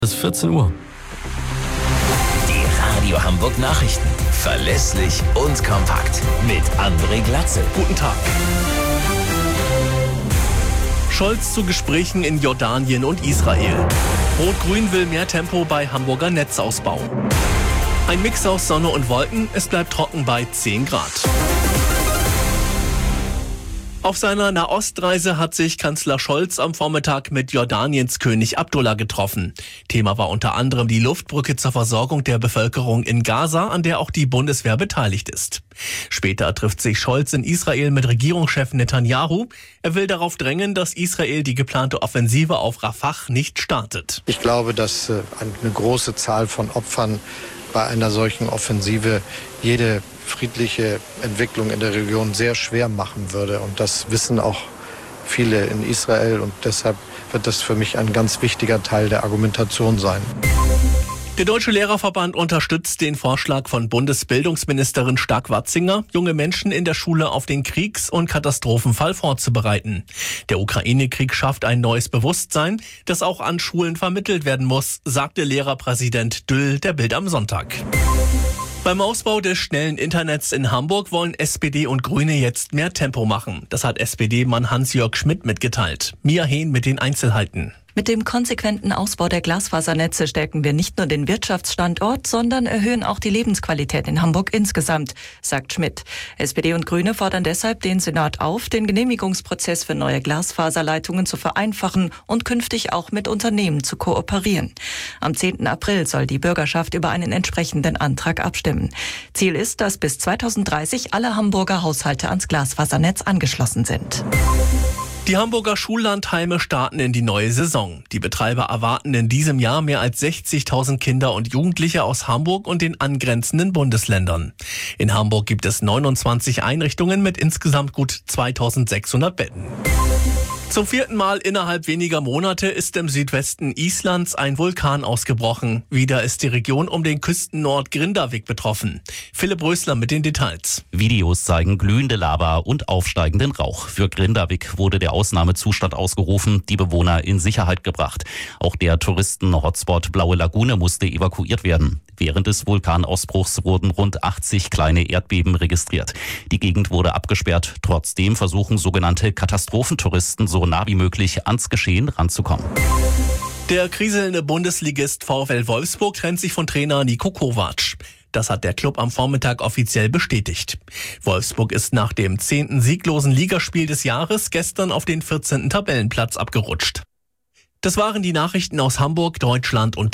Bis 14 Uhr. Die Radio Hamburg Nachrichten. Verlässlich und kompakt. Mit André Glatzel. Guten Tag. Scholz zu Gesprächen in Jordanien und Israel. Rot-Grün will mehr Tempo bei Hamburger Netzausbau. Ein Mix aus Sonne und Wolken, es bleibt trocken bei 10 Grad. Auf seiner Nahostreise hat sich Kanzler Scholz am Vormittag mit Jordaniens König Abdullah getroffen. Thema war unter anderem die Luftbrücke zur Versorgung der Bevölkerung in Gaza, an der auch die Bundeswehr beteiligt ist. Später trifft sich Scholz in Israel mit Regierungschef Netanyahu. Er will darauf drängen, dass Israel die geplante Offensive auf Rafah nicht startet. Ich glaube, dass eine große Zahl von Opfern bei einer solchen Offensive jede friedliche Entwicklung in der Region sehr schwer machen würde. Und das wissen auch viele in Israel. Und deshalb wird das für mich ein ganz wichtiger Teil der Argumentation sein. Der Deutsche Lehrerverband unterstützt den Vorschlag von Bundesbildungsministerin Stark-Watzinger, junge Menschen in der Schule auf den Kriegs- und Katastrophenfall vorzubereiten. Der Ukraine-Krieg schafft ein neues Bewusstsein, das auch an Schulen vermittelt werden muss, sagte Lehrerpräsident Düll der Bild am Sonntag. Beim Ausbau des schnellen Internets in Hamburg wollen SPD und Grüne jetzt mehr Tempo machen. Das hat SPD-Mann Hans-Jörg Schmidt mitgeteilt. Mia Hehn mit den Einzelheiten. Mit dem konsequenten Ausbau der Glasfasernetze stärken wir nicht nur den Wirtschaftsstandort, sondern erhöhen auch die Lebensqualität in Hamburg insgesamt, sagt Schmidt. SPD und Grüne fordern deshalb den Senat auf, den Genehmigungsprozess für neue Glasfaserleitungen zu vereinfachen und künftig auch mit Unternehmen zu kooperieren. Am 10. April soll die Bürgerschaft über einen entsprechenden Antrag abstimmen. Ziel ist, dass bis 2030 alle Hamburger Haushalte ans Glasfasernetz angeschlossen sind. Die Hamburger Schullandheime starten in die neue Saison. Die Betreiber erwarten in diesem Jahr mehr als 60.000 Kinder und Jugendliche aus Hamburg und den angrenzenden Bundesländern. In Hamburg gibt es 29 Einrichtungen mit insgesamt gut 2.600 Betten. Zum 4. Mal innerhalb weniger Monate ist im Südwesten Islands ein Vulkan ausgebrochen. Wieder ist die Region um den Küstenort Grindavik betroffen. Philipp Rösler mit den Details. Videos zeigen glühende Lava und aufsteigenden Rauch. Für Grindavik wurde der Ausnahmezustand ausgerufen, die Bewohner in Sicherheit gebracht. Auch der Touristen-Hotspot Blaue Lagune musste evakuiert werden. Während des Vulkanausbruchs wurden rund 80 kleine Erdbeben registriert. Die Gegend wurde abgesperrt. Trotzdem versuchen sogenannte Katastrophentouristen so nah wie möglich ans Geschehen ranzukommen. Der kriselnde Bundesligist VfL Wolfsburg trennt sich von Trainer Niko Kovac. Das hat der Club am Vormittag offiziell bestätigt. Wolfsburg ist nach dem 10. sieglosen Ligaspiel des Jahres gestern auf den 14. Tabellenplatz abgerutscht. Das waren die Nachrichten aus Hamburg, Deutschland und